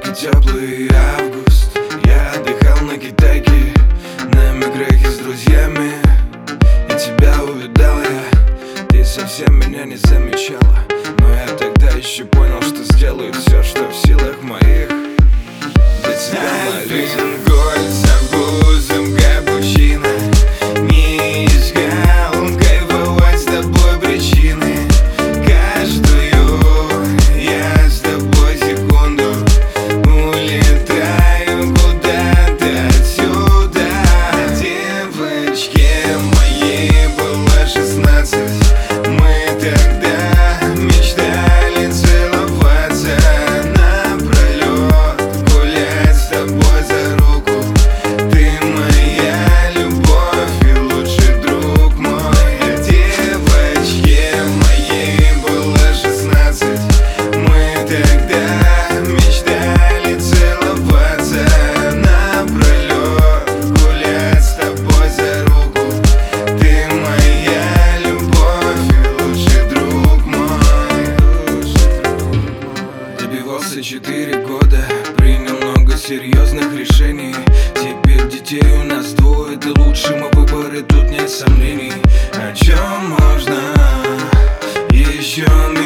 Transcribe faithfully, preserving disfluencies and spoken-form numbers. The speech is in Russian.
яркий теплый август. Я отдыхал на Китайке, на мигрехе с друзьями, и тебя увидал я. Ты совсем меня не замечала, но я тогда еще понял, что сделаю все, что в силах моих. Для тебя молюсь. Голь с арбузом, капучино. Не искал кайфовать с тобой причины. Каждую я с тобой секунду улетаю куда-то отсюда. Девочке моей было шестнадцать. Мы тогда мечтали целоваться напролет, гулять с тобой за руку. Ты моя любовь и лучший друг мой. Девочке моей было шестнадцать. Мы тогда мечтали целоваться напролет, гулять с тобой за руку. Ты моя любовь и лучший друг мой. Добивался четыре года, принял много серьезных решений. Теперь детей у нас двое, ты лучший мой выбор, и тут нет сомнений. О чем можно еще мечтать?